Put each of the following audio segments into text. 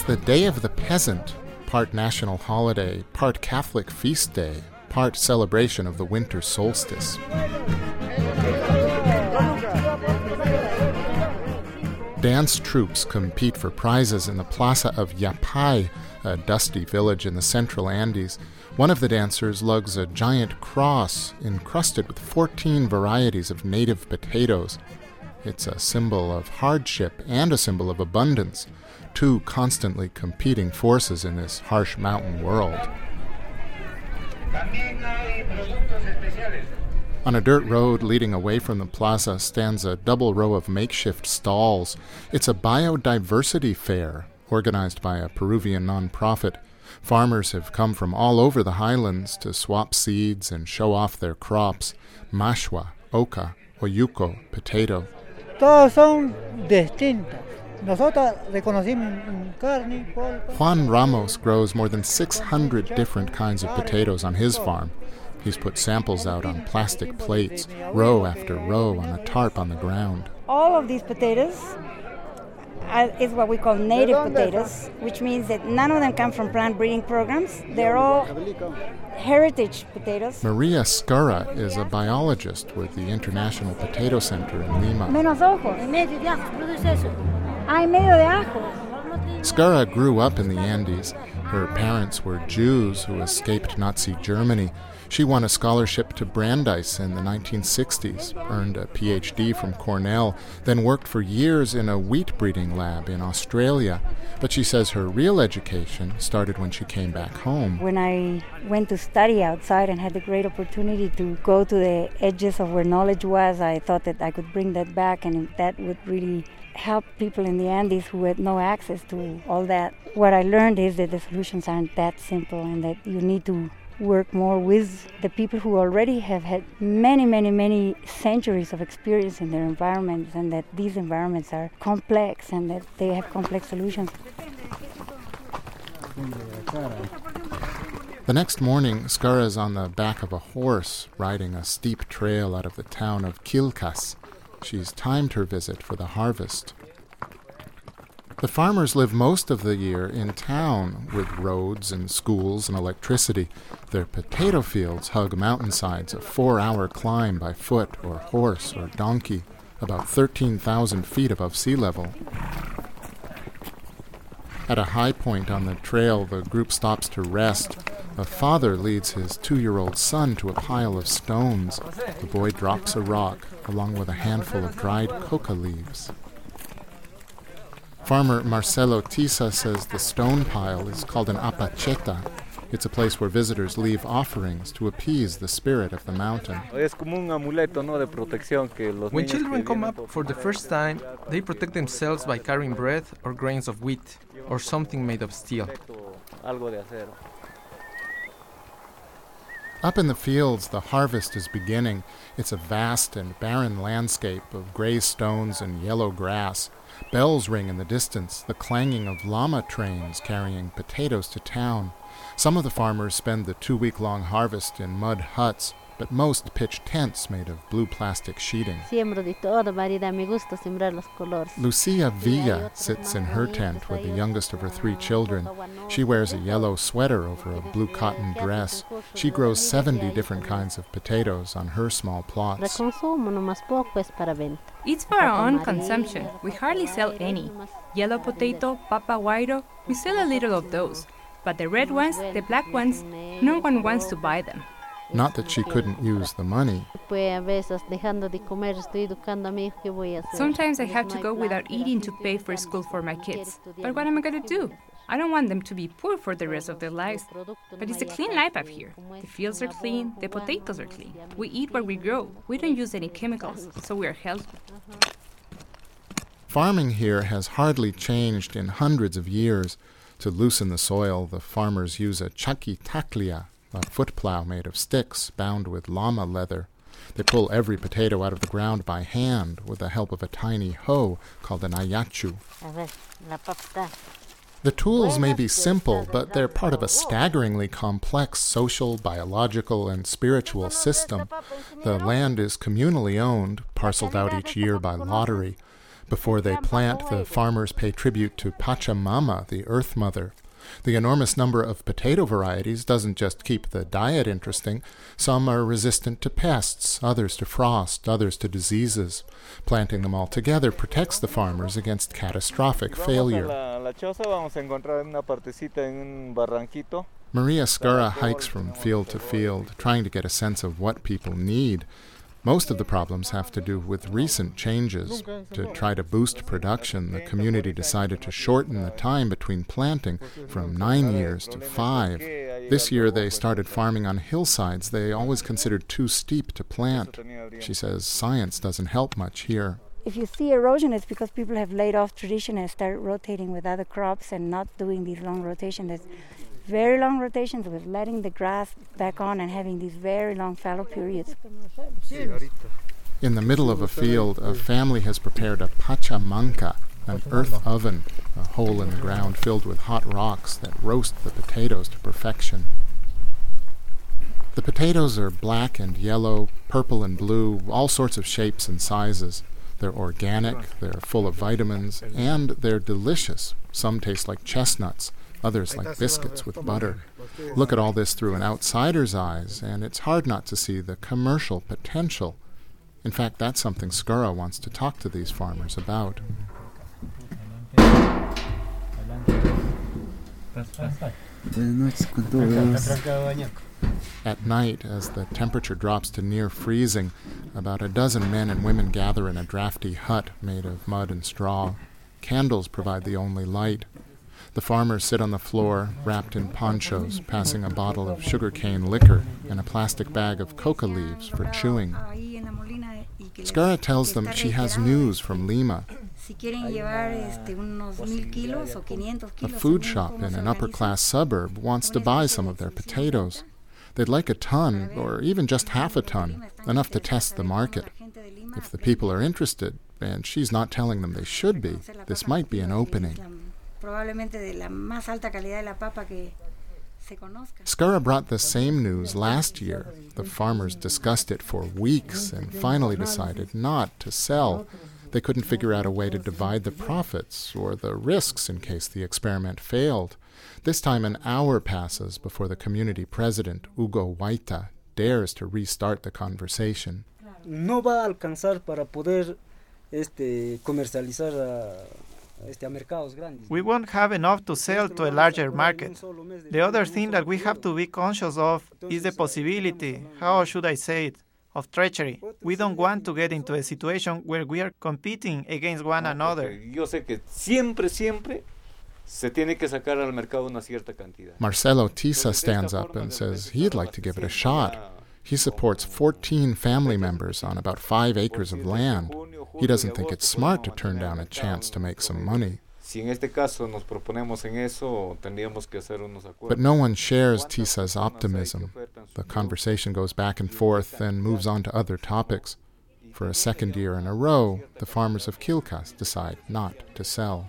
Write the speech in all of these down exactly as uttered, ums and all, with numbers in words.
the Day of the Peasant, part national holiday, part Catholic feast day, part celebration of the winter solstice. Dance troupes compete for prizes in the Plaza of Yapay, a dusty village in the central Andes. One of the dancers lugs a giant cross encrusted with fourteen varieties of native potatoes. It's a symbol of hardship and a symbol of abundance, two constantly competing forces in this harsh mountain world. On a dirt road leading away from the plaza stands a double row of makeshift stalls. It's a biodiversity fair organized by a Peruvian nonprofit. Farmers have come from all over the highlands to swap seeds and show off their crops: mashua, oca, oyuco, potato. Todos son distintos. Nosotros reconocimos carne, polpa. Juan Ramos grows more than six hundred different kinds of potatoes on his farm. He's put samples out on plastic plates, row after row on a tarp on the ground. All of these potatoes are, is what we call native potatoes, which means that none of them come from plant breeding programs. They're all heritage potatoes. Maria Skura is a biologist with the International Potato Center in Lima. Menos ojos. Ay, medio de ajo. Skura grew up in the Andes. Her parents were Jews who escaped Nazi Germany. She won a scholarship to Brandeis in the nineteen sixties, earned a P H D from Cornell, then worked for years in a wheat breeding lab in Australia. But she says her real education started when she came back home. When I went to study outside and had the great opportunity to go to the edges of where knowledge was, I thought that I could bring that back, and that would really help people in the Andes who had no access to all that. What I learned is that the solutions aren't that simple, and that you need to work more with the people who already have had many, many, many centuries of experience in their environments, and that these environments are complex and that they have complex solutions. The next morning, Skura is on the back of a horse, riding a steep trail out of the town of Quilcas. She's timed her visit for the harvest. The farmers live most of the year in town, with roads and schools and electricity. Their potato fields hug mountainsides, a four-hour climb by foot or horse or donkey, about thirteen thousand feet above sea level. At a high point on the trail, the group stops to rest. A father leads his two-year-old son to a pile of stones. The boy drops a rock, along with a handful of dried coca leaves. Farmer Marcelo Tisa says the stone pile is called an apacheta. It's a place where visitors leave offerings to appease the spirit of the mountain. When children come up for the first time, they protect themselves by carrying bread or grains of wheat, or something made of steel. Up in the fields, the harvest is beginning. It's a vast and barren landscape of gray stones and yellow grass. Bells ring in the distance, the clanging of llama trains carrying potatoes to town. Some of the farmers spend the two-week-long harvest in mud huts, but most pitch tents made of blue plastic sheeting. Lucia Villa sits in her tent with the youngest of her three children. She wears a yellow sweater over a blue cotton dress. She grows seventy different kinds of potatoes on her small plots. It's for our own consumption. We hardly sell any. Yellow potato, papa guairo, we sell a little of those. But the red ones, the black ones, no one wants to buy them. Not that she couldn't use the money. Sometimes I have to go without eating to pay for school for my kids. But what am I going to do? I don't want them to be poor for the rest of their lives. But it's a clean life up here. The fields are clean, the potatoes are clean. We eat what we grow. We don't use any chemicals, so we are healthy. Farming here has hardly changed in hundreds of years. To loosen the soil, the farmers use a chaquitaclia, a foot plow made of sticks bound with llama leather. They pull every potato out of the ground by hand with the help of a tiny hoe called an ayachu. The tools may be simple, but they're part of a staggeringly complex social, biological, and spiritual system. The land is communally owned, parceled out each year by lottery. Before they plant, the farmers pay tribute to Pachamama, the Earth Mother. The enormous number of potato varieties doesn't just keep the diet interesting. Some are resistant to pests, others to frost, others to diseases. Planting them all together protects the farmers against catastrophic failure. Maria Skura hikes from field to field, trying to get a sense of what people need. Most of the problems have to do with recent changes. To try to boost production, the community decided to shorten the time between planting from nine years to five. This year they started farming on hillsides they always considered too steep to plant. She says science doesn't help much here. If you see erosion, it's because people have laid off tradition and started rotating with other crops and not doing these long rotations. There's very long rotations with letting the grass back on and having these very long fallow periods. In the middle of a field, a family has prepared a pachamanca, an earth oven, a hole in the ground filled with hot rocks that roast the potatoes to perfection. The potatoes are black and yellow, purple and blue, all sorts of shapes and sizes. They're organic, they're full of vitamins, and they're delicious. Some taste like chestnuts, others like biscuits with butter. Look at all this through an outsider's eyes, and it's hard not to see the commercial potential. In fact, that's something Skura wants to talk to these farmers about. At night, as the temperature drops to near freezing, about a dozen men and women gather in a drafty hut made of mud and straw. Candles provide the only light. The farmers sit on the floor, wrapped in ponchos, passing a bottle of sugarcane liquor and a plastic bag of coca leaves for chewing. Skura tells them she has news from Lima. A food shop in an upper-class suburb wants to buy some of their potatoes. They'd like a ton, or even just half a ton, enough to test the market. If the people are interested, and she's not telling them they should be, this might be an opening. Skura brought the same news last year. The farmers discussed it for weeks and finally decided not to sell. They couldn't figure out a way to divide the profits or the risks in case the experiment failed. This time an hour passes before the community president, Hugo Huayta, dares to restart the conversation. No va a alcanzar para poder este, comercializar a We won't have enough to sell to a larger market. The other thing that we have to be conscious of is the possibility, how should I say it, of treachery. We don't want to get into a situation where we are competing against one another. Marcelo Tisa stands up and says he'd like to give it a shot. He supports fourteen family members on about five acres of land. He doesn't think it's smart to turn down a chance to make some money. But no one shares Tisa's optimism. The conversation goes back and forth and moves on to other topics. For a second year in a row, the farmers of Quilcas decide not to sell.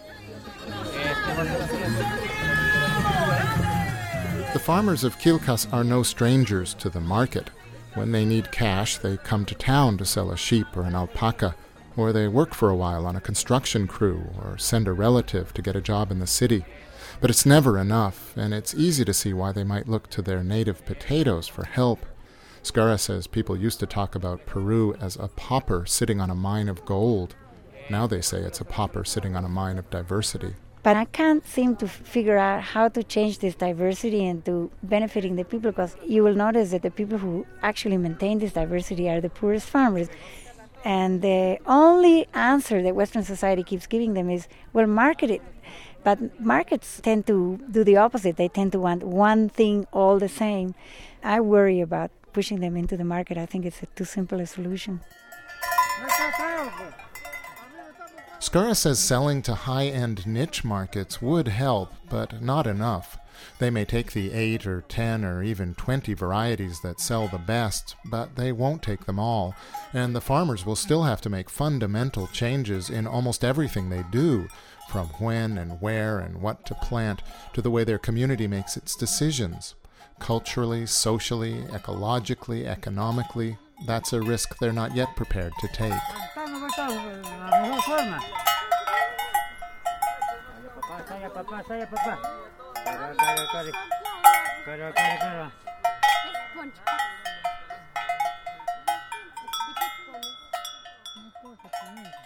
The farmers of Quilcas are no strangers to the market. When they need cash, they come to town to sell a sheep or an alpaca, or they work for a while on a construction crew, or send a relative to get a job in the city. But it's never enough, and it's easy to see why they might look to their native potatoes for help. Skura says people used to talk about Peru as a pauper sitting on a mine of gold. Now they say it's a pauper sitting on a mine of diversity. But I can't seem to figure out how to change this diversity into benefiting the people, because you will notice that the people who actually maintain this diversity are the poorest farmers. And the only answer that Western society keeps giving them is, well, market it. But markets tend to do the opposite. They tend to want one thing all the same. I worry about pushing them into the market. I think it's a too simple a solution. Skura says selling to high-end niche markets would help, but not enough. They may take the eight or ten or even twenty varieties that sell the best, but they won't take them all, and the farmers will still have to make fundamental changes in almost everything they do, from when and where and what to plant to the way their community makes its decisions. Culturally, socially, ecologically, economically, that's a risk they're not yet prepared to take. todo de la mejor forma. Saya papá, saya papá, saya papá. Cara, cara, cara. Cara, cara, cara. No puedo comer.